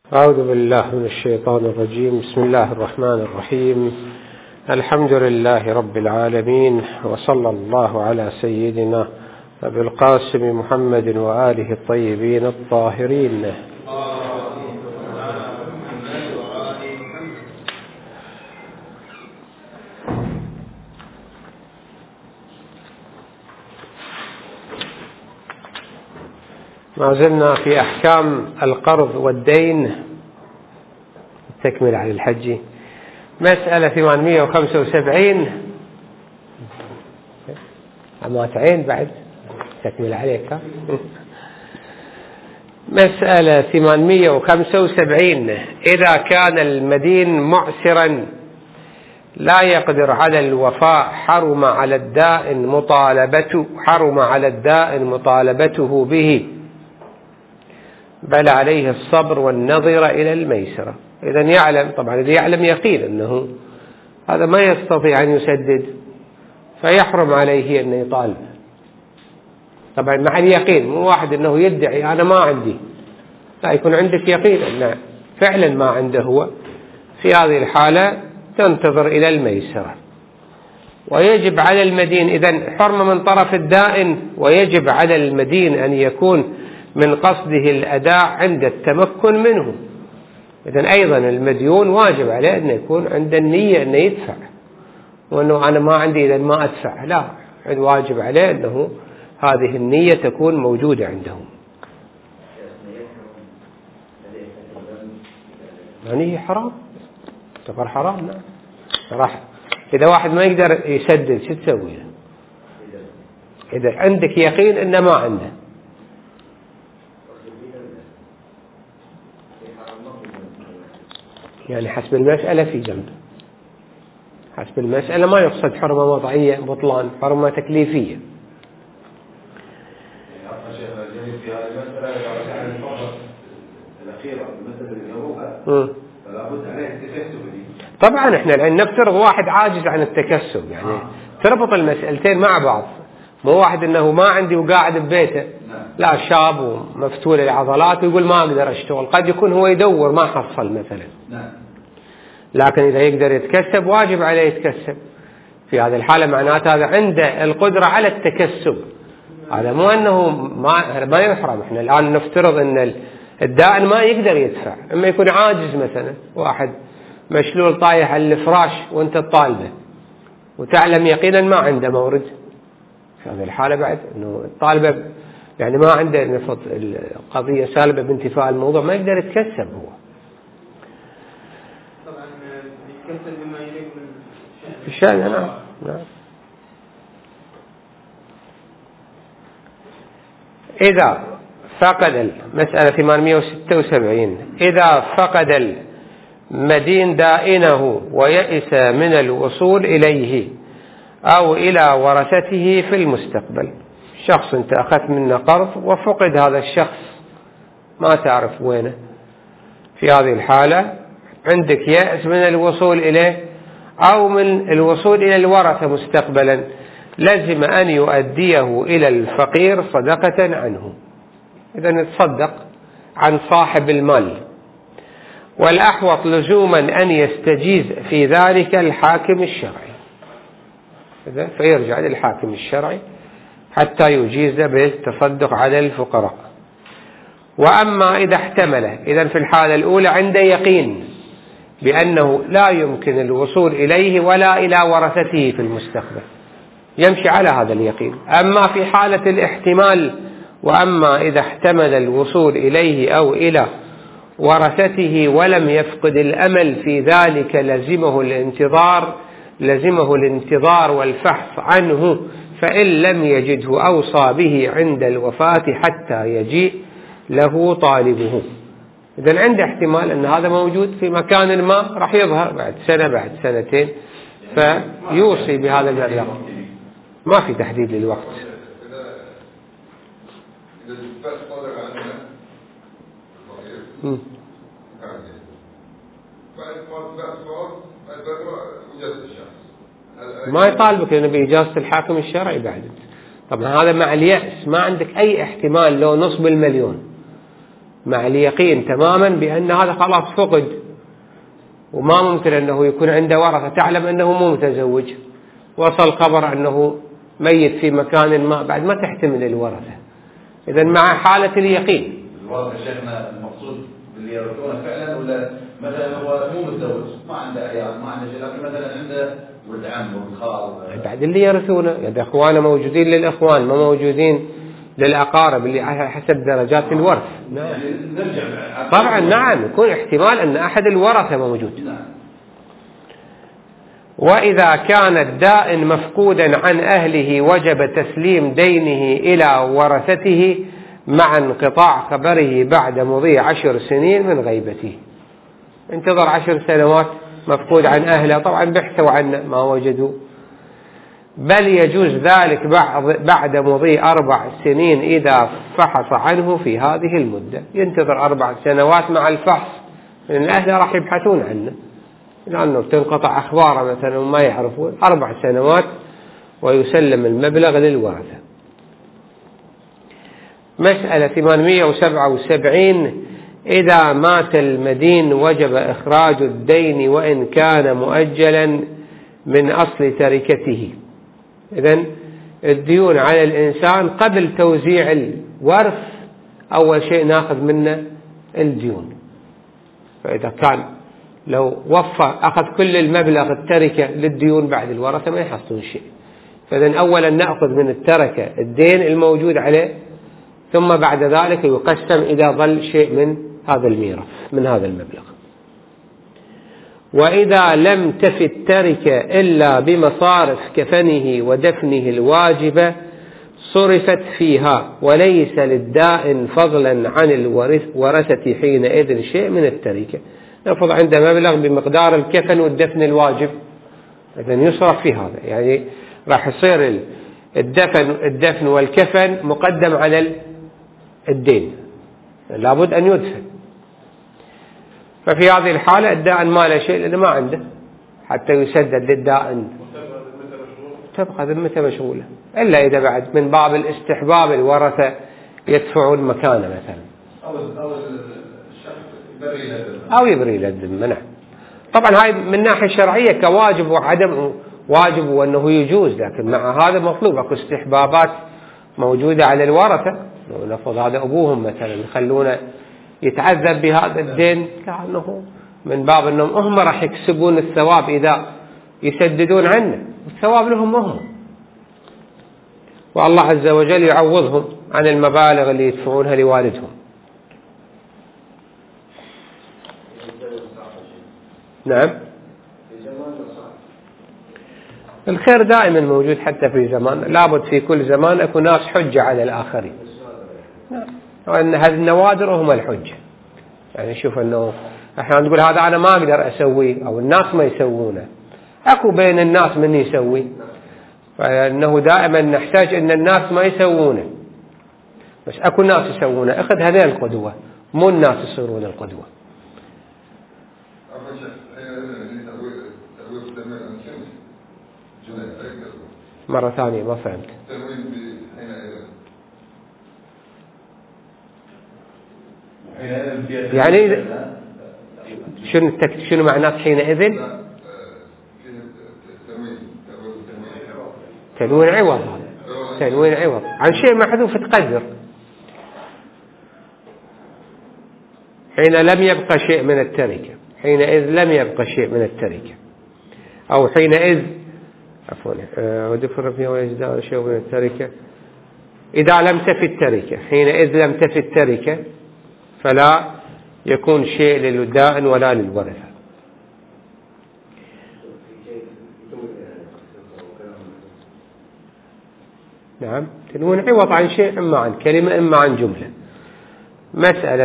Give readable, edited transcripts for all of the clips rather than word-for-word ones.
أعوذ بالله من الشيطان الرجيم. بسم الله الرحمن الرحيم. الحمد لله رب العالمين، وصلى الله على سيدنا أبي القاسم محمد وآله الطيبين الطاهرين. ما زلنا في أحكام القرض والدين، تكمل على الحج. مسألة 875 عماتين بعد تكمل عليك. مسألة 875: إذا كان المدين معسرا لا يقدر على الوفاء حرم على الدائن مطالبته به، بل عليه الصبر والنظر إلى الميسرة. إذا يعلم، طبعا إذا يعلم يقين أنه هذا ما يستطيع أن يسدد فيحرم عليه أن يطالب، طبعا مع اليقين، مو واحد أنه يدعي أنا ما عندي، لا، يكون عندك يقين أنه فعلا ما عنده هو. في هذه الحالة تنتظر إلى الميسرة. ويجب على المدين، إذن حرمة من طرف الدائن، ويجب على المدين أن يكون من قصده الأداء عند التمكن منه. إذن أيضا المديون واجب عليه أن يكون عند النية أن يدفع، وأنه أنا ما عندي إذن ما أدفع، لا، واجب عليه أنه هذه النية تكون موجودة عنده. يعني حرام، تعتبر حرام. نعم صراحة. إذا واحد ما يقدر يسدد شو تسوي له؟ إذا عندك يقين إنه ما عنده، يعني حسب المسألة في جنب، حسب المسألة ما يقصد حرمة وضعية بطلان، حرمة تكليفية. في هذه المسألة عن الفقرة الأخيرة، المسألة اللي جابوها، فلا بد عليه التكسب. طبعا احنا الآن نفترض واحد عاجز عن التكسب، يعني تربط المسألتين مع بعض، مو واحد انه ما عندي وقاعد ببيته، لا، شاب ومفتول العضلات ويقول ما اقدر اشتغل، قد يكون هو يدور ما حصل مثلا، لكن اذا يقدر يتكسب واجب عليه يتكسب. في هذه الحالة معناته هذا عنده القدرة على التكسب، هذا مو انه ما يحرم. احنا الآن نفترض ان الدائن ما يقدر يدفع، اما يكون عاجز، مثلا واحد مشلول طايح على الفراش وانت تطالبه وتعلم يقينا ما عنده مورد، في هذه الحالة بعد انه الطالبة يعني ما عنده نفط، القضية سالبة بانتفاء الموضوع، ما يقدر يتكسب هو. طبعا يتكسب بما يليق من الشأن. نعم. إذا فقد المسألة 876: إذا فقد المدين دائنه ويئس من الوصول إليه أو إلى ورثته في المستقبل. شخص أنت أخذت منه قرض وفقد هذا الشخص، ما تعرف وينه، في هذه الحالة عندك يأس من الوصول إليه أو من الوصول إلى الورثة مستقبلا، لازم أن يؤديه إلى الفقير صدقة عنه. إذن يتصدق عن صاحب المال، والأحوط لزوما أن يستجيز في ذلك الحاكم الشرعي، فيرجع للحاكم الشرعي حتى يجيز بالتصدق على الفقراء. وأما إذا احتمله، إذن في الحالة الأولى عنده يقين بأنه لا يمكن الوصول إليه ولا إلى ورثته في المستقبل، يمشي على هذا اليقين. أما في حالة الاحتمال، وأما إذا احتمل الوصول إليه أو إلى ورثته ولم يفقد الأمل في ذلك، لزمه الانتظار والفحص عنه، فإن لم يجده أوصى به عند الوفاة حتى يجيء له طالبه. إذن عنده احتمال أن هذا موجود في مكان ما، راح يظهر بعد سنة بعد سنتين، فيوصي بهذا المبلغ، ما في تحديد للوقت. ما يطالبك لأنه بإجازة الحاكم الشرعي بعد. طبعا هذا مع اليأس، ما عندك أي احتمال لو نصب المليون، مع اليقين تماما بأن هذا خلاص فقد وما ممكن أنه يكون عنده ورثة، تعلم أنه مو متزوج، وصل خبر أنه ميت في مكان ما، بعد ما تحتمل الورثة. إذا مع حالة اليقين. الورثة شيخنا المقصود اللي يرثونه فعلا، ولا مثلا هو مو متزوج ما عنده عيال ما عنده شيء، لكن مثلا عنده ولد عم ولد خال، بعد اللي يرثونه إذا إخوانه موجودين للإخوان ما موجودين للأقارب اللي على حسب درجات الورث. نعم. يعني نرجع طبعا نعم، يكون احتمال أن أحد الورثة موجود. نعم. وإذا كان الدائن مفقودا عن أهله وجب تسليم دينه إلى ورثته مع انقطاع خبره بعد مضي 10 سنين من غيبته. انتظر 10 سنوات مفقود عن أهله، طبعا بحثوا عنه ما وجدوا، بل يجوز ذلك بعد مضي 4 سنين إذا فحص عنه في هذه المدة. ينتظر 4 سنوات مع الفحص، لأن الأهل راح يبحثون عنه، لأنه تنقطع أخباره مثلا وما يعرفون. 4 سنوات ويسلم المبلغ للورثة. مسألة 877: إذا مات المدين وجب إخراج الدين وإن كان مؤجلا من أصل تركته. إذن الديون على الإنسان قبل توزيع الورث أول شيء ناخذ منه الديون. فإذا كان لو وفى أخذ كل المبلغ التركة للديون بعد الورثة ما يحصلون شيء. فإذن أولا نأخذ من التركة الدين الموجود عليه، ثم بعد ذلك يقسم إذا ظل شيء من هذا الميراث من هذا المبلغ. وإذا لم تف التركة إلا بمصارف كفنه ودفنه الواجبة صرفت فيها، وليس للدائن فضلا عن الورثة حينئذ شيء من التركة. نفرض عنده مبلغ بمقدار الكفن والدفن الواجب، إذن يصرف في هذا، يعني راح يصير الدفن والكفن مقدم على الدين، لابد أن يدفن. ففي هذه الحالة الدائن ما له شيء لأنه ما عنده حتى يسدد للدائن، تبقى ذمته مشغولة، إلا إذا بعد من باب الاستحباب الورثة يدفعون مكانه مثلا أو يبري له الذمة. نعم. طبعا هاي من ناحية شرعية كواجب وعدم واجب وأنه يجوز، لكن مع هذا مطلوب أكو استحبابات موجودة على الورثة. نفرض هذا أبوهم مثلا يخلونه يتعذب بهذا الدين، كأنه من باب أنهم هم راح يكسبون الثواب إذا يسددون عنه، الثواب لهم هم، والله عز وجل يعوضهم عن المبالغ اللي يدفعونها لوالدهم. نعم. الخير دائما موجود حتى في زمان، لابد في كل زمان أكون ناس حجة على الآخرين. وأن هذه النوادر هم الحجة. يعني شوف أنه احنا نقول هذا أنا ما أقدر أسويه أو الناس ما يسوونه، أكو بين الناس من يسوي، فإنه دائما نحتاج أن الناس ما يسوونه، بس أكو ناس يسوونه. أخذ هذه القدوة، مو الناس يصيرون القدوة. مرة ثانية ما فهمت. يعني شنو معناه حينئذ؟ تنوين عوض، تنوين عوض عن شيء محذوف تقدر. حين لم يبقى شيء من التركة، حينئذ لم يبقى شيء من التركة، أو حينئذ عفوا ودفر فيها ويزداد شيء من التركة. إذا لم تفي التركة، حينئذ لم تفي التركة فلا يكون شيء للدائن ولا للورثة. نعم. تنوين عوض عن شيء، إما عن كلمة إما عن جملة. مسألة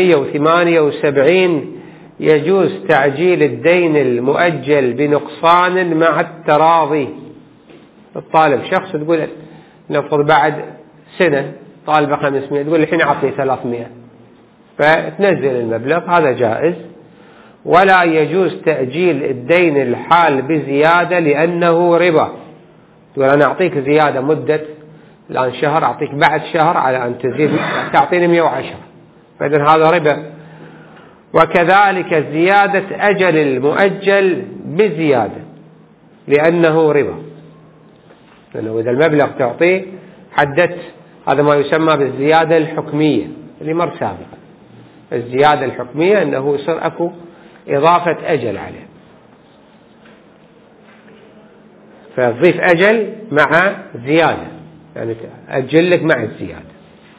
878: يجوز تعجيل الدين المؤجل بنقصان مع التراضي. الطالب شخص تقول نفرض بعد سنة طالبة 500، تقول الحين أعطني 300، فتنزل المبلغ، هذا جائز. ولا يجوز تأجيل الدين الحال بزيادة لأنه ربا. تقول أنا أعطيك زيادة مدة الآن شهر، أعطيك بعد شهر على أن تزيد تعطيني 110، فإذن هذا ربا. وكذلك زيادة أجل المؤجل بزيادة لأنه ربا، لأنه إذا المبلغ تعطيه حددت، هذا ما يسمى بالزيادة الحكمية اللي مر سابقا. الزيادة الحكمية أنه يصير أكو إضافة أجل عليه، فتضيف أجل مع زيادة، يعني أجل لك مع الزيادة.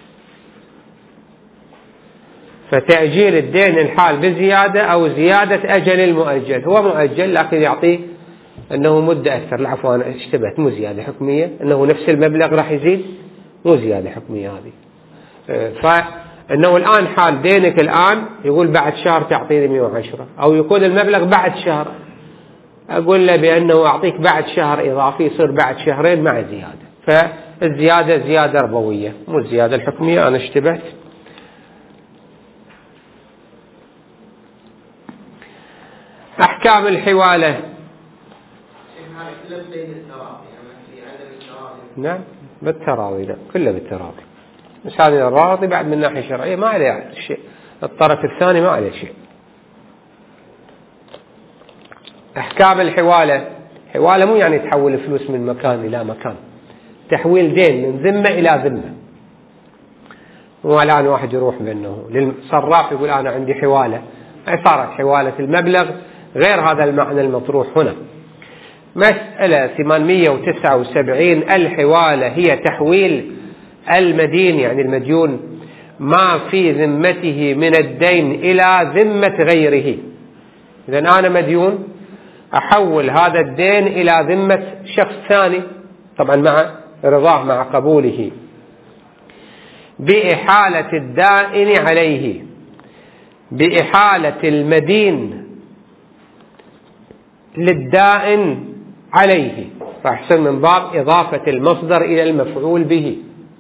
فتأجيل الدين الحال بزيادة أو زيادة أجل المؤجل، هو مؤجل لكن يعطيه أنه مدة أكثر. العفو أنا اشتبهت، مو زيادة حكمية، أنه نفس المبلغ راح يزيد، مو زيادة حكمية هذه. فأنه الآن حال دينك الآن يقول بعد شهر تعطيني 110، أو يكون المبلغ بعد شهر، أقول له بأنه أعطيك بعد شهر إضافي، يصير بعد شهرين مع زيادة. فالزيادة زيادة ربوية مو الزيادة الحكمية. أنا اشتبهت. أحكام الحوالة. نعم بالتراضي، لا كله بالتراضي. بس هذه الراضي بعد من ناحية شرعية ما عليه شيء، الطرف الثاني ما عليه شيء. أحكام الحوالة. حوالة مو يعني تحول فلوس من مكان إلى مكان، تحويل دين من ذمة إلى ذمة. مو الآن واحد يروح بأنه للصراف يقول أنا عندي حوالة، أي صارت حوالة المبلغ غير هذا المعنى المطروح هنا. مسألة 879. الحوالة هي تحويل المدين، يعني المديون، ما في ذمته من الدين إلى ذمة غيره. إذن أنا مديون، أحول هذا الدين إلى ذمة شخص ثاني، طبعا مع رضاه مع قبوله، بإحالة الدائن عليه، بإحالة المدين للدائن عليه. راح يصير من باب إضافة المصدر إلى المفعول به،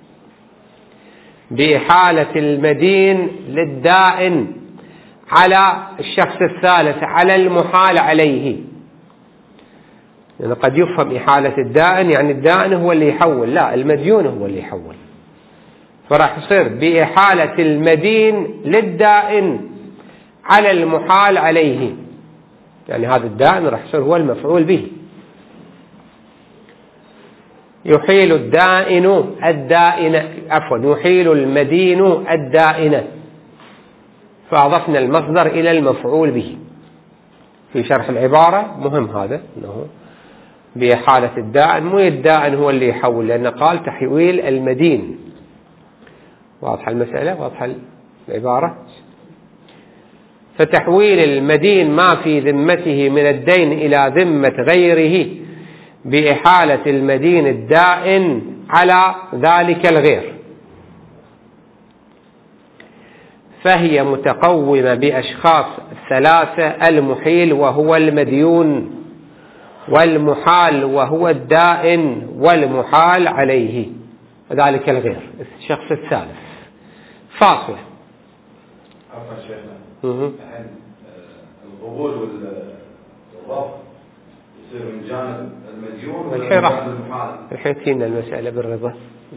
بإحالة المدين للدائن على الشخص الثالث، على المحال عليه. يعني قد يفهم إحالة الدائن يعني الدائن هو اللي يحول، لا، المديون هو اللي يحول. فراح يصير بإحالة المدين للدائن على المحال عليه، يعني هذا الدائن راح يصير هو المفعول به. يحيل الدائن يحيل المدين الدائن، فأضفنا المصدر إلى المفعول به. في شرح العبارة مهم هذا، أنه بإحالة الدائن، مو الدائن هو اللي يحول، لأن قال تحويل المدين. واضحة المسألة، واضحة العبارة. فتحويل المدين ما في ذمته من الدين إلى ذمة غيره بإحالة المدين الدائن على ذلك الغير، فهي متقومة بأشخاص ثلاثة: المحيل وهو المديون، والمحال وهو الدائن، والمحال عليه وذلك الغير الشخص الثالث. فاصلة. عفوا شيخنا، القبول والرفض يصير من جانب المديون ولا من جانب المحال؟ الحين تجينا المسألة بالرضا.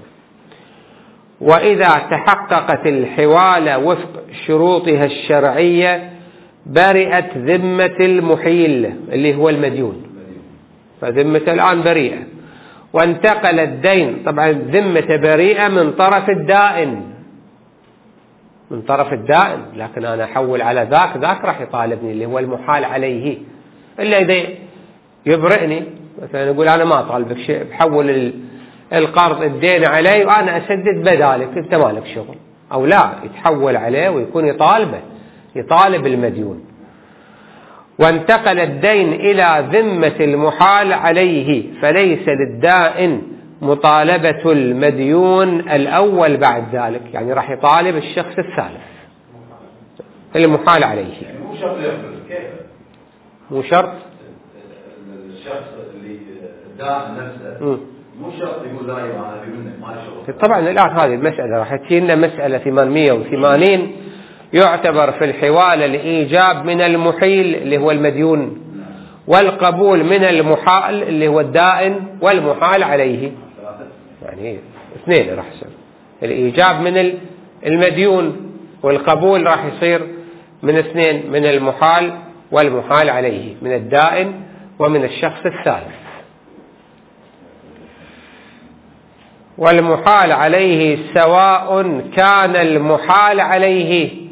وإذا تحققت الحوالة وفق شروطها الشرعية برئت ذمة المحيل اللي هو المديون، فذمة الآن بريئة، وانتقل الدين، طبعا ذمة بريئة من طرف الدائن، من طرف الدائن، لكن أنا أحول على ذاك راح يطالبني اللي هو المحال عليه. إلا إذا يبرئني مثلا يقول أنا ما أطالبك شيء، بحول القرض الدين علي وأنا أسدد بدالك، أنت مالك شغل، أو لا، يتحول عليه ويكون يطالب المديون. وانتقل الدين إلى ذمة المحال عليه، فليس للدائن مطالبة المديون الأول بعد ذلك، يعني راح يطالب الشخص الثالث المحال عليه. يعني مو شرط يقبل، كيف؟ مو شرط الشخص اللي الدائن نفسه مو شرط يقول لا أنا منك ما شغل. طبعا الآن هذه المسألة راح تجينا مسألة 880 يعتبر في الحوالة الإيجاب من المحيل اللي هو المديون، والقبول من المحال اللي هو الدائن، والمحال عليه، يعني اثنين راح يصير. الإيجاب من المديون والقبول راح يصير من اثنين، من المحال والمحال عليه، من الدائن ومن الشخص الثالث. والمحال عليه سواء كان المحال عليه،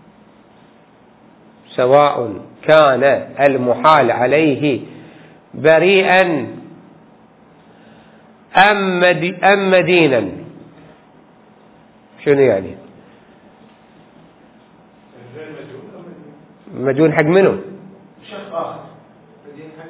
سواء كان المحال عليه بريئا أم مدينا. شنو يعني؟ مديون حق منه؟ شخص آخر مدين حق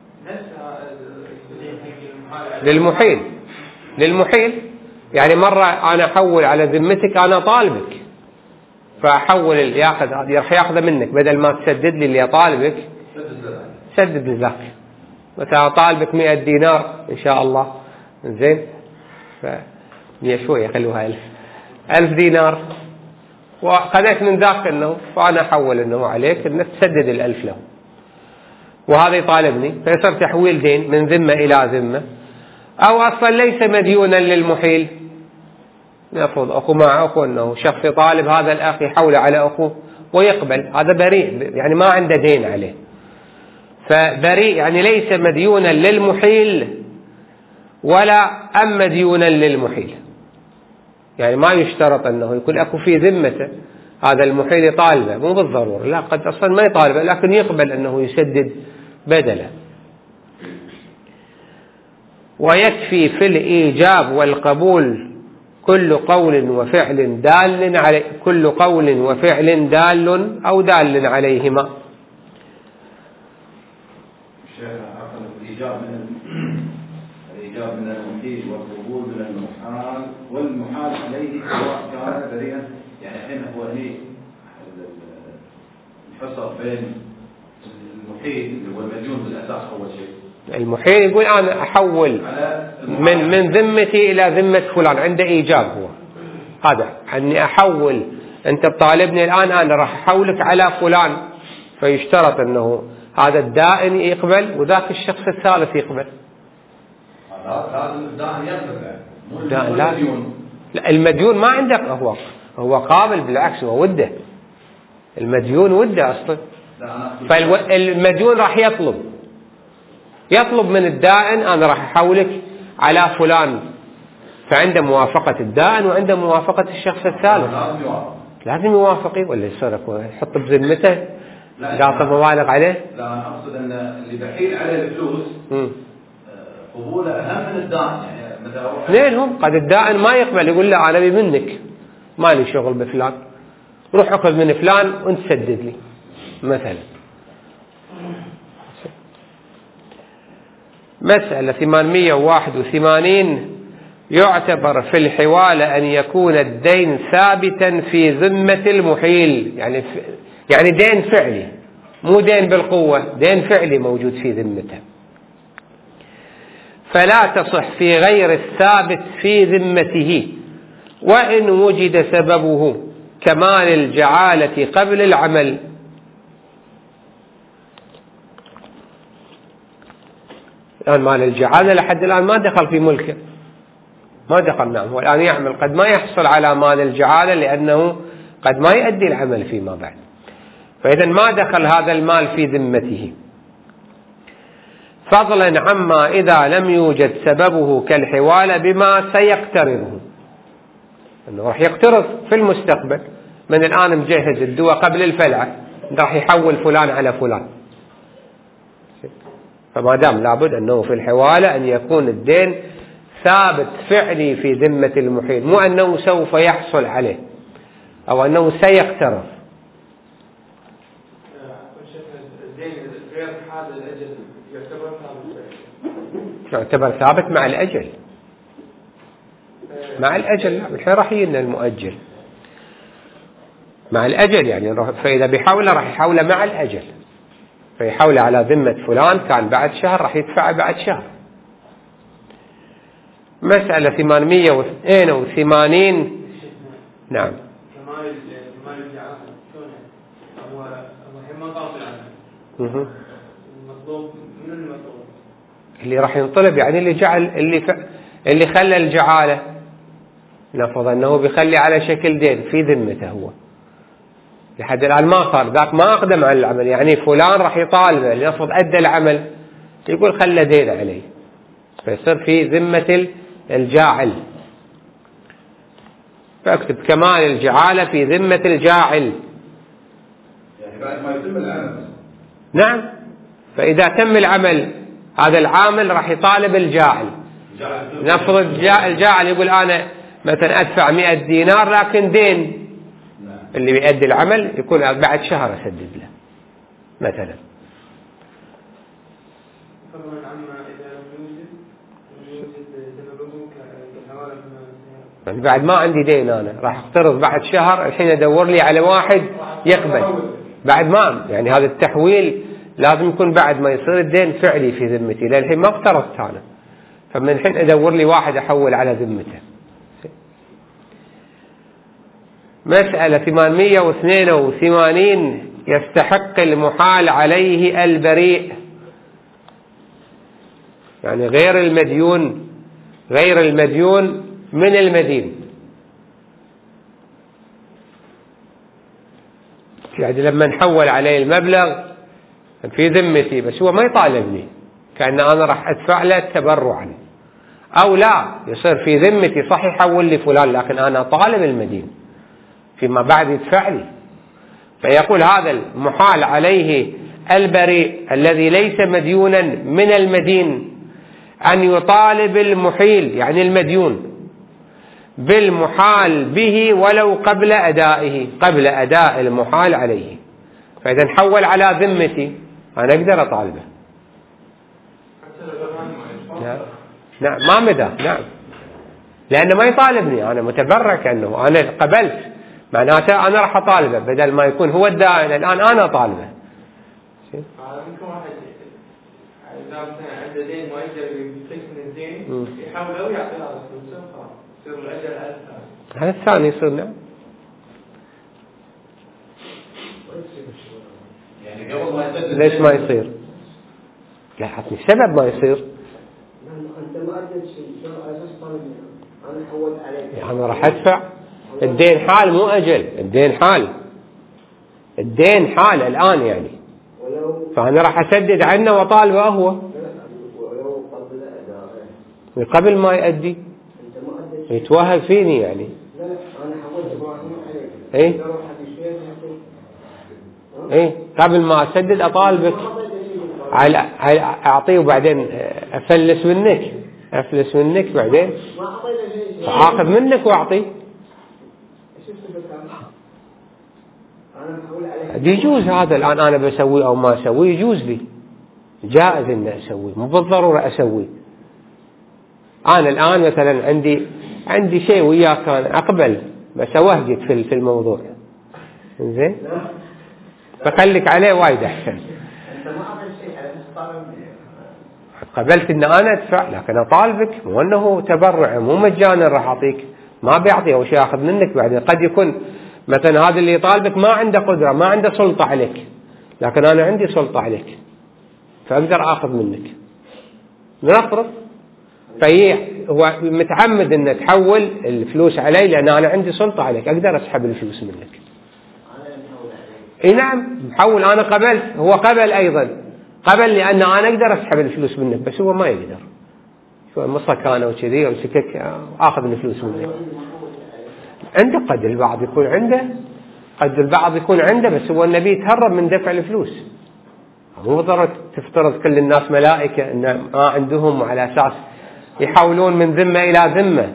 نفسها للمحيل. يعني مرة أنا أحول على ذمتك، أنا طالبك، فأحول ياخذ، راح ياخذه منك، بدل ما تسدد لي اللي طالبك سدد لي ذاك. مثلا طالبك 100 دينار إن شاء الله، زين، ف100 شوية خلوها 1000 دينار، وخذيت من ذاك انه، فانا احول انه عليك انك تسدد 1000 له، وهذا يطالبني، فيصير تحويل دين من ذمة الى ذمة. او اصلا ليس مديونا للمحيل، نفرض اخو مع اخو، انه شخص يطالب هذا الاخ يحوله على اخوه ويقبل، هذا بريء، يعني ما عنده دين عليه، فبريء يعني ليس مديونا للمحيل ولا أم مديونا للمحيل. يعني ما يشترط أنه يكون أكو في ذمته هذا المحيل يطالبه، مو بالضرورة، لا، قد أصلا ما يطالبه لكن يقبل أنه يسدد بدله. ويكفي في الإيجاب والقبول كل قول وفعل دال عليه، كل قول وفعل دال أو دال عليهما. الإيجاب من المحيل والقبول من المحال، والمحال عليه سواء كان بريئا. يعني الحين هو هني الحصر بين المحيل اللي هو المديون بالأساس أول شيء. المحيل يقول أنا أحول من ذمتي إلى ذمة فلان، عنده إيجاب هو هذا، أني أحول، أنت بطالبني الآن أنا راح أحولك على فلان، فيشترط أنه هذا الدائن يقبل وذاك الشخص الثالث يقبل. لا، المديون ما عندك، هو قابل، بالعكس هو وده، المديون وده أصلا. فالمديون راح يطلب من الدائن أنا راح أحولك على فلان، فعنده موافقة الدائن وعنده موافقة الشخص الثالث، لازم يوافقي ولا يصير يحط بذمته قاطع مبالغ عليه. لا، أنا أقصد أن اللي بحيل عليه الفلوس قبوله أهم من الدائن. يعني مثلا اثنينهم، قد الدائن ما يقبل، يقول لا أنا منك ما لي شغل بفلان، روح أخذ من فلان وانت سدد لي مثلا. مسألة 881. يعتبر في الحوالة أن يكون الدين ثابتا في ذمة المحيل، يعني دين فعلي، مو دين بالقوة، دين فعلي موجود في ذمته، فلا تصح في غير الثابت في ذمته، وإن وجد سببه كمال الجعالة قبل العمل. الآن مال الجعالة لحد الآن ما دخل في ملكه، ما دخل، نعم، هو الآن يعمل، قد ما يحصل على مال الجعالة لأنه قد ما يؤدي العمل فيما بعد، فإذا ما دخل هذا المال في ذمته. فضلا عما إذا لم يوجد سببه كالحوالة بما سيقترضه، أنه راح يقترض في المستقبل، من الآن مجهز الدواء قبل الفلعة، راح يحول فلان على فلان، فما دام لابد أنه في الحوالة أن يكون الدين ثابت فعلي في ذمة المحيل، مو أنه سوف يحصل عليه أو أنه سيقترض. يعتبر ثابت مع الأجل، مع الأجل، الحين راح يجينا المؤجل مع الأجل، يعني فإذا بيحاوله راح يحاوله مع الأجل، فيحاوله على ذمة فلان كان بعد شهر راح يدفع بعد شهر. مسألة 882. نعم. كمال الجعالة هو ما قابل عنه. المطلوب من المطلوب اللي راح ينطلب، يعني اللي جعل، اللي خلى الجعالة، نفرض أنه بيخلي على شكل دين في ذمته هو، لحد الآن ما صار، ذاك ما أقدم على العمل، يعني فلان راح يطالبه لنفرض أدى العمل، يقول خله دين عليه، فيصير في ذمة الجاعل. فاكتب كمال الجعالة في ذمة الجاعل. يعني بعد ما يتم العمل. نعم، فإذا تم العمل هذا العامل راح يطالب الجاعل. نفرض الجاعل يقول أنا مثلا أدفع 100 دينار لكن دين اللي بيؤدي العمل يكون بعد شهر أسدد له مثلا. يعني بعد ما عندي دين أنا راح أقترض بعد شهر، الحين أدور لي على واحد يقبل بعد ما، يعني هذا التحويل لازم يكون بعد ما يصير الدين فعلي في ذمتي، لأن الحين ما اقترضت أنا، فمن الحين أدور لي واحد أحول على ذمته. مسألة 882 يستحق المحال عليه البريء، يعني غير المديون من المدين. يعني لما نحول عليه المبلغ في ذمتي بس هو ما يطالبني، كأن أنا راح أدفع له تبرعا، أو لا يصير في ذمتي صح يحول لي فلان لكن أنا طالب المدين فيما بعد يدفع لي. فيقول هذا المحال عليه البريء الذي ليس مديونا من المدين أن يطالب المحيل يعني المديون بالمحال به ولو قبل أدائه، قبل أداء المحال عليه. فإذا نحول على ذمتي أنا أقدر أطالبه. نعم ما مدى، نعم، لأنه ما يطالبني، أنا متبرع كأنه أنا قبلت، معناته أنا راح أطالبه بدل ما يكون هو الدائن الآن أنا أطالبه. ممكن واحد إذا عنده دين ما يقدر يستكمل الدين يحاول أو يعطي هذا الفلوس خلاص يصير الأجل هذا الثاني يصير. نعم. يعني قبل ما يسدد ليش ما يصير؟ لا حطني سبب ما يصير. أنت ما أدري شيء، شو أساس طالبني؟ أنا حولت عليك. أنا راح أدفع. الدين حال مو أجل، الدين حال. الدين حال الآن يعني. فأنا راح أسدد عنه وطالبه هو. ولو قبل أدائه. قبل ما يؤدي. أنت ما أدري. يتوهق فيني يعني. لا أنا حولت إبراهيم عليك. إيه؟ إيه قبل ما أسدد أطالبك. أعطيه وبعدين أفلس منك بعدين أخذ منك وأعطيه. يجوز هذا الآن أنا بسوي أو ما أسوي يجوز لي، جائز إن أسوي، مو بالضرورة أسوي. أنا الآن مثلا عندي شيء وياك أنا أقبل بس أوهجك في الموضوع، إنزين بخليك عليه وايد أحسن. قبلت إن أنا أدفع لكن أطالبك، مو أنه تبرع مو مجانا راح أعطيك، ما بيعطي أو شيء أخذ منك. بعدين قد يكون مثلا هذا اللي يطالبك ما عنده قدرة ما عنده سلطة عليك، لكن أنا عندي سلطة عليك فأقدر أخذ منك. نفرض هو متعمد أن تحول الفلوس علي لأن أنا عندي سلطة عليك، أقدر أسحب الفلوس منك. إيه نعم محول، أنا قبلت، هو قبل أيضا، قبل لأن أنا أقدر أسحب الفلوس منك بس هو ما يقدر، شو مصكانة وكذي وسكك أخذ الفلوس منك. عنده قد البعض يكون عنده، قد البعض يكون عنده بس هو النبي يتهرب من دفع الفلوس. مو ضرورة تفترض كل الناس ملائكة إن ما عندهم، وعلى أساس يحاولون من ذمة إلى ذمة.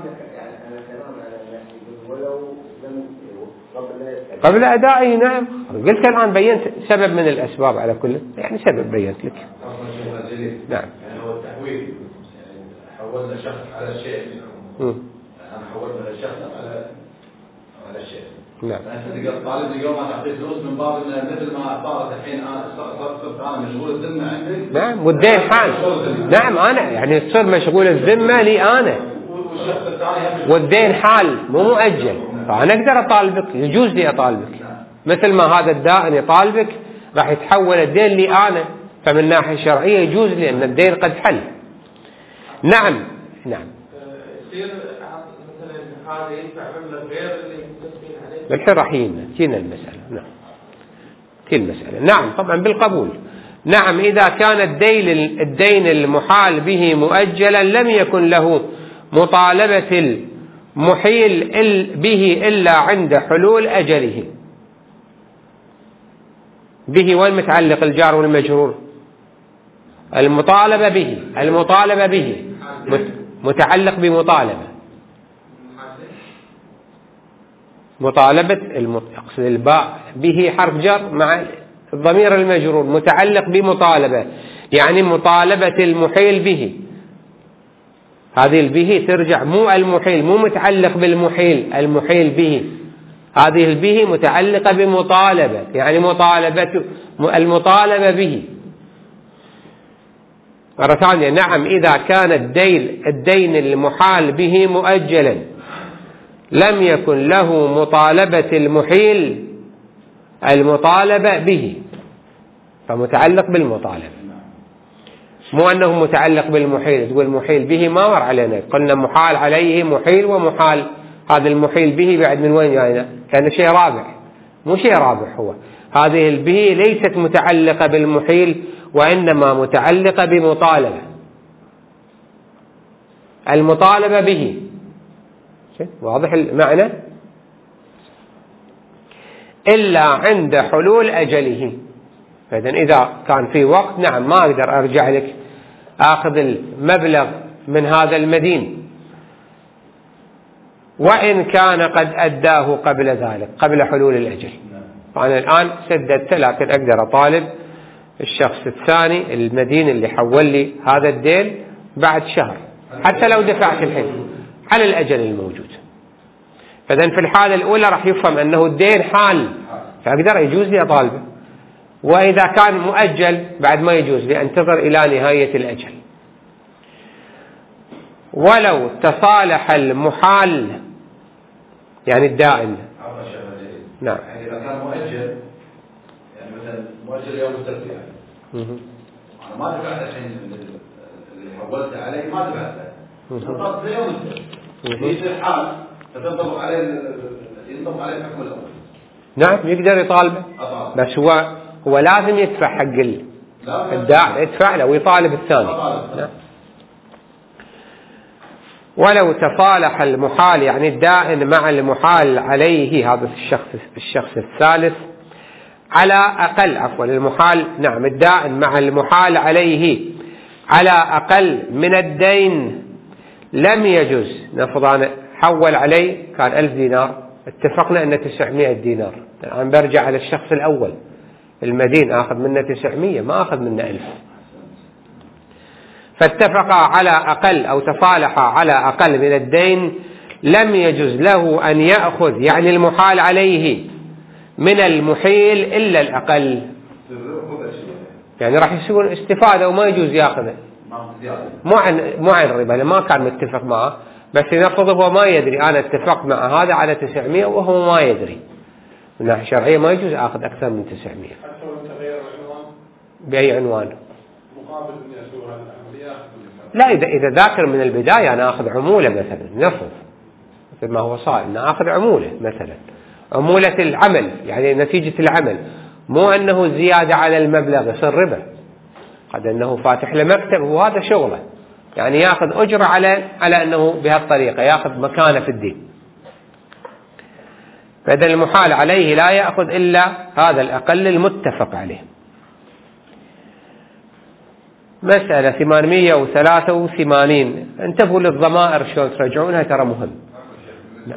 قبل أدائه نعم، قلت الآن بينت سبب من الأسباب على كل، يعني سبب بينت لك. نعم. يعني هو التحويل يعني حولنا شخص على شيء، أنا حولنا الشخص على شيء. نعم. أنت طالب اليوم أنا أعطيه فلوس من باب إن مثل ما صارت الحين أنا صرت أنا مشغول الذمة عندك. نعم والدين حال. نعم أنا يعني تصير مشغول الذمة لي أنا. والشخص الثاني والدين حال مو مؤجل، فأنا أقدر أطالبك، يجوز لي أطالبك مثل ما هذا الدائن يطالبك راح يتحول الدين لي أنا، فمن ناحية شرعية يجوز لي أن الدين قد حل. نعم. نعم. يصير مثلا هذا يدفع مبلغ غير اللي متفقين عليه. الحين راح يجينا المسألة. نعم في المسألة. نعم طبعا بالقبول. نعم إذا كان الدين المحال به مؤجلا لم يكن له مطالبة المحيل به إلا عند حلول أجله. به وين متعلق الجار والمجرور؟ المطالبة به متعلق بمطالبة أقصد الباء به حرف جر مع الضمير المجرور متعلق بمطالبة، يعني مطالبة المحيل به. هذه البه ترجع مو المحيل، مو متعلق بالمحيل، المحيل به. هذه البه متعلقة بمطالبة، يعني المطالبة به. مرة ثانية، نعم إذا كان الدين المحال به مؤجلا لم يكن له مطالبة المحيل المطالبة به، فمتعلق بالمطالبة، مو أنه متعلق بالمحيل. تقول محيل به ما مر علينا، قلنا محال عليه محيل ومحال. هذا المحيل به بعد من وين جاينا؟ كان شيء رابع، مو شيء رابع. هو هذه البه ليست متعلقة بالمحيل وإنما متعلقة بمطالبة، المطالبة به. واضح المعنى؟ إلا عند حلول أجله. فإذا إذا كان في وقت نعم ما أقدر أرجع لك أخذ المبلغ من هذا المدين وإن كان قد أداه قبل ذلك، قبل حلول الأجل. فأنا الآن سددت، لكن أقدر أطالب الشخص الثاني المدين اللي حول لي هذا الدين بعد شهر، حتى لو دفعت الحين على الأجل الموجود. فإذا في الحالة الأولى راح يفهم أنه الدين حال، فأقدر يجوز لي أطالبه. وإذا كان مؤجل بعد ما يجوز لي أنتظر إلى نهاية الأجل. ولو تصالح المحال يعني الدائن. نعم. يعني إذا كان مؤجل، يعني مثلا مؤجل يوم السبت، يعني أنا ما دفعت الحين اللي حولت عليه، ما دفعته، انطبق يوم السبت، يصير حال فتنطبق عليه ينطبق عليه الحكم الأول. نعم يقدر يطالبه، بس هو لازم يدفع حق الداع، يدفع له ويطالب الثاني. نعم. ولو تصالح المحال يعني الدائن مع المحال عليه، هذا الشخص الثالث، على أقل، عفوا المحال، نعم الدائن مع المحال عليه على أقل من الدين لم يجوز. نفرض أنا حول علي كان 1000 دينار، اتفقنا أن 900 دينار، الآن برجع على الشخص الأول المدين أخذ منه 900 ما أخذ منه 1000، فاتفقا على أقل أو تصالحا على أقل من الدين لم يجوز له أن يأخذ يعني المحال عليه من المحيل إلا الأقل، يعني راح يسوون استفادة وما يجوز يأخذه، مو عن الربا، ما كان متفق معه، بس نفرض هو ما يدري أنا اتفقت مع هذا على 900 وهو ما يدري، من ناحية شرعية ما يجوز أخذ أكثر من 900. حتى لو تغير العنوان؟ بأي عنوان؟ مقابل أن يسوي هذه العملية؟ لا، إذا ذاكر من البداية أنا أخذ عمولة مثلا، نفرض مثل ما هو صار أنا أخذ عمولة مثلا، عمولة العمل يعني نتيجة العمل، مو أنه زيادة على المبلغ يصير ربا، قد أنه فاتح لمكتب وهذا شغله، يعني يأخذ أجرة على أنه بهالطريقة يأخذ مكانه في الدين. فإذا المحال عليه لا يأخذ إلا هذا الأقل المتفق عليه. مسألة 883، انتبهوا للضمائر شلون ترجعونها، ترى مهم. لا.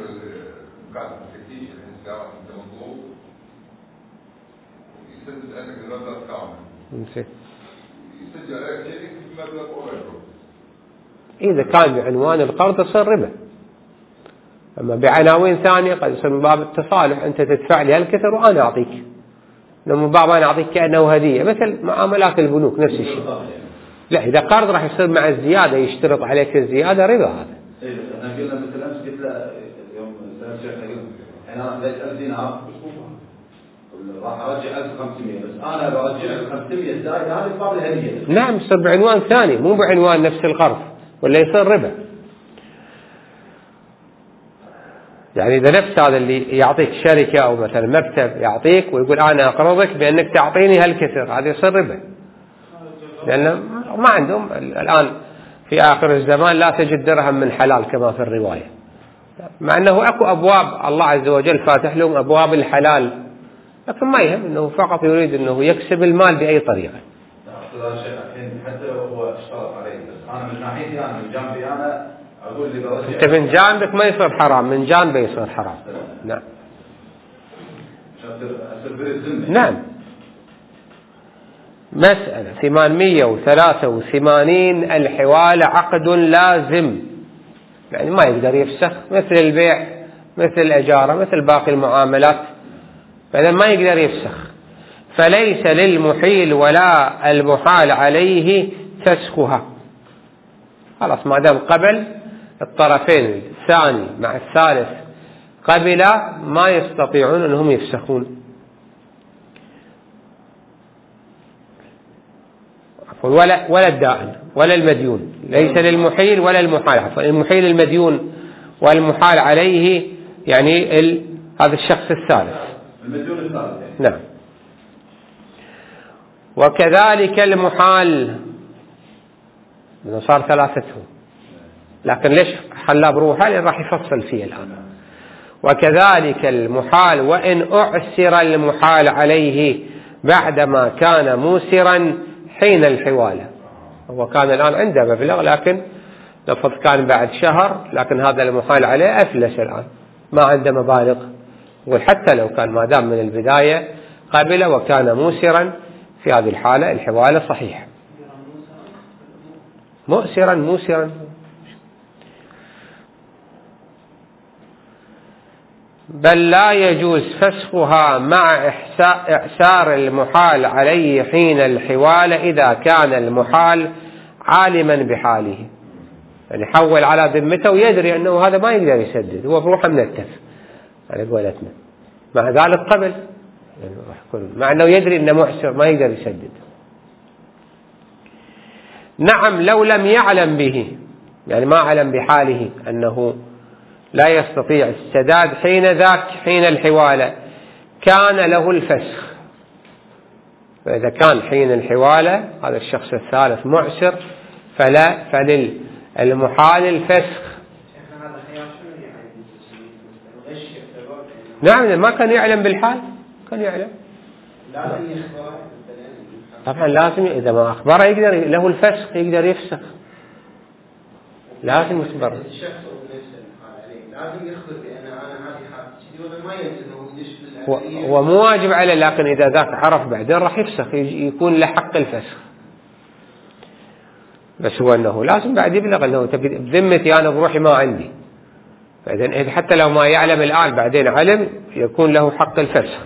إذا كان بعنوان القرض يصير ربا، أما بعناوين ثانية قد يصير من باب التصالح، أنت تدفع لي هالكثر وأنا أعطيك، من باب أنا أعطيك كأنه هدية، مثل معاملات البنوك نفس الشيء. لا، إذا قرض راح يصير مع الزيادة، يشترط عليك الزيادة، ربا هذا. إيه، أنا قلنا مثل أمس قلت له يوم سألت شيخ أنا أخذت 1000 دينار راح أرجع 1500، بس أنا برجع 500 زائد هذه باب الهدية. نعم، يصير بعنوان ثاني مو بعنوان نفس القرض، ولا يصير ربا. يعني إذا نفس هذا اللي يعطيك شركة أو مثلا مكتب يعطيك ويقول أنا أقرضك بأنك تعطيني هالكثر، هذا يصير ربا، لأن ما عندهم الآن في آخر الزمان لا تجد درهم من حلال كما في الرواية، مع أنه أكو أبواب الله عز وجل فاتح لهم أبواب الحلال، لكن ما يهم، أنه فقط يريد أنه يكسب المال بأي طريقة. حتى لو هو اشترط عليه، بس أنا من ناحيتي أنا من جانبي أنا أقول لي برجع. أنت من جانبك ما يصير حرام، من جانبه يصير حرام. نعم. نعم. مسألة 883 الحوالة عقد لازم، يعني ما يقدر يفسخ، مثل البيع مثل الإجارة مثل باقي المعاملات، فإذا ما يقدر يفسخ، فليس للمحيل ولا المحال عليه فسخها. خلاص ما دام قبل الطرفين الثاني مع الثالث قبل ما يستطيعون أنهم يفسخون. ولا الدائن ولا المديون، ليس للمحيل ولا المحال، عفوا المحيل المديون والمحال عليه يعني هذا الشخص الثالث، المديون الثالث. نعم. وكذلك المحال، صار ثلاثته، لكن ليش خلاه بروحه؟ لأن راح يفصل فيه الآن. وكذلك المحال وإن أعسر المحال عليه بعدما كان موسرا حين الحوالة، هو كان الآن عنده مبلغ لكن لفظ كان بعد شهر، لكن هذا المحال عليه أفلس الآن ما عنده مبالغ، وحتى لو كان ما دام من البداية قبل وكان موسرا، في هذه الحالة الحوالة صحيحة. موسرا بل لا يجوز فسخها مع إعسار المحال عليه حين الحوالة إذا كان المحال عالما بحاله، يعني حول على ذمته ويدري أنه هذا ما يقدر يسدد، هو بروحه منتف على قولتنا، مع ذلك قبل، مع أنه يدري أنه معسر ما يقدر يسدد. نعم لو لم يعلم به، يعني ما علم بحاله أنه لا يستطيع السداد حين ذاك حين الحوالة، كان له الفسخ. فإذا كان حين الحوالة هذا الشخص الثالث معسر فللمحال الفسخ. نعم ما كان يعلم بالحال، كان يعلم طبعا لازم، إذا ما أخبره يقدر له الفسخ، يقدر يفسخ، لازم يخبره. لازم يخبر بأن أنا هذه حالتي ولا ما يلزم ومو واجب عليه، لكن إذا ذاك عرف بعدين راح يفسخ، يكون له حق الفسخ، بس هو أنه لازم بعد يبلغ أنه بذمتي أنا بروحي ما عندي، فإذا حتى لو ما يعلم الآن بعدين علم يكون له حق الفسخ.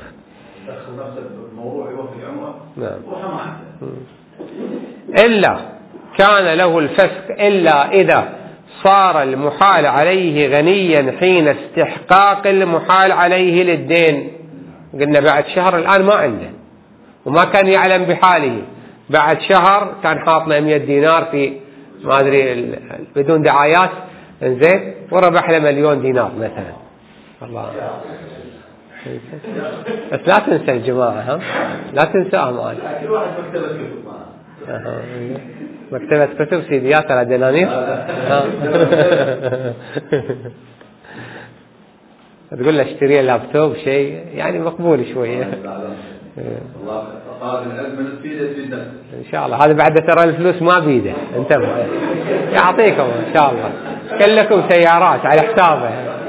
إلا كان له الفسخ إلا إذا صار المحال عليه غنيا حين استحقاق المحال عليه للدين. قلنا بعد شهر الآن ما عنده وما كان يعلم بحاله، بعد شهر كان حاطنا 100 دينار في ما أدري بدون دعايات، إنزين وربح له 1,000,000 دينار مثلا. الله بس لا تنسى الجماعة، ها لا تنساهم. كل واحد مكتبة كتب مكتبة كتب سيديات على دنانير. تقول له اشتري لابتوب شيء يعني مقبول شوية. الله طالب العلم من تفيده في الدرس إن شاء الله. هذا بعد ترى الفلوس ما بيده، انتبه يعطيكم إن شاء الله، كلكم سيارات على حسابه.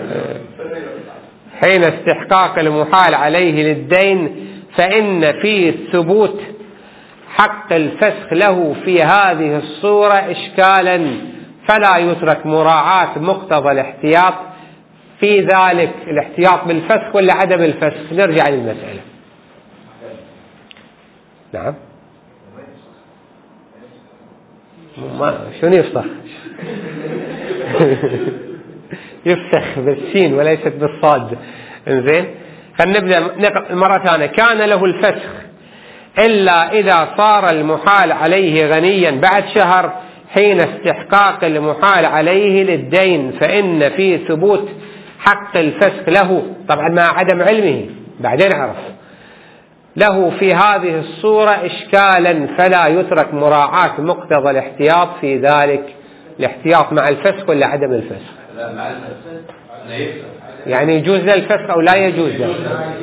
حين استحقاق المحال عليه للدين فإن فيه ثبوت حق الفسخ له في هذه الصورة إشكالا، فلا يترك مراعاة مقتضى الاحتياط في ذلك، الاحتياط بالفسخ ولا عدم الفسخ. نرجع للمسألة. نعم شنو يفسخ؟ يفسخ بالسين وليست بالصاد. انزين خلينا نبدأ مرة ثانية. كان له الفسخ إلا إذا صار المحال عليه غنيا بعد شهر حين استحقاق المحال عليه للدين، فإن فيه ثبوت حق الفسخ له، طبعا مع عدم علمه بعدين عرف، له في هذه الصورة إشكالا، فلا يترك مراعاة مقتضى الاحتياط في ذلك. الاحتياط مع الفسخ ولا عدم الفسخ؟ لا مع الفسخ. يعني يجوز له الفسخ أو لا يجوز له؟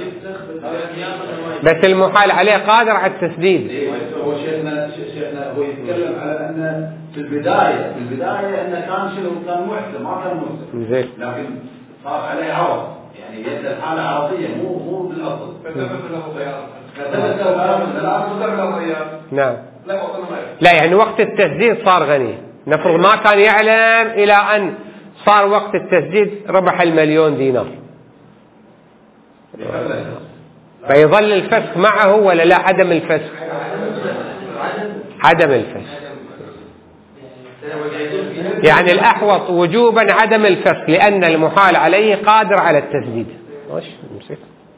بس المحال عليه قادر على التسديد. هو شيخنا هو يتكلم على أن في البداية أنه كان شنو، كان محسن ما كان مسلم، لكن صار عليه عرض، يعني يد الحالة عرضية مو بالأصل. فثبت له خيار. نعم. لا يعني وقت التسديد صار غني، نفرض ما كان يعلم إلى أن صار وقت التسديد ربح 1,000,000 دينار، فيظل الفسخ معه ولا لا؟ عدم الفسخ. عدم الفسخ يعني الأحوط وجوبا عدم الفسخ، لأن المحال عليه قادر على التسديد. ماشي نمسك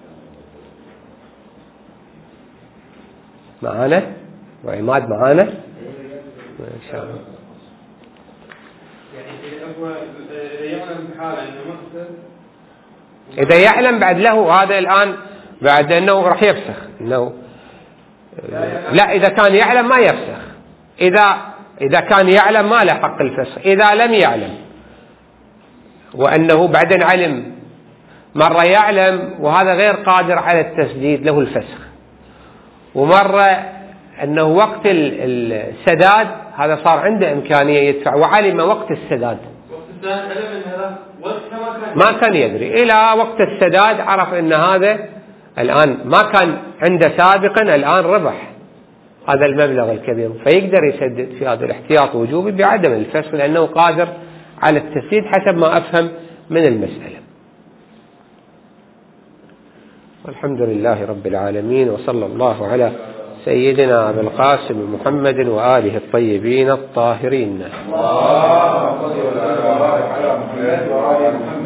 معانا وعماد معانا إن شاء الله. إذا يعلم بعد له هذا الآن بعد أنه راح يفسخ أنه لا، إذا كان يعلم ما يفسخ، إذا كان يعلم ما له حق الفسخ. إذا لم يعلم وأنه بعدين علم، مرة يعلم وهذا غير قادر على التسديد له الفسخ، ومرة أنه وقت السداد هذا صار عنده إمكانية يدفع وعلم وقت السداد، ما كان يدري إلى وقت السداد عرف أن هذا الآن ما كان عنده سابقا، الآن ربح هذا المبلغ الكبير، فيقدر يسدد في هذا الاحتياط وجوبي بعدم الفسخ، لأنه قادر على التسديد حسب ما أفهم من المسألة. والحمد لله رب العالمين، وصلى الله على سيدنا أبي القاسم محمد وآله الطيبين الطاهرين. اللهم صل وسلم وبارك على محمد وآل محمد.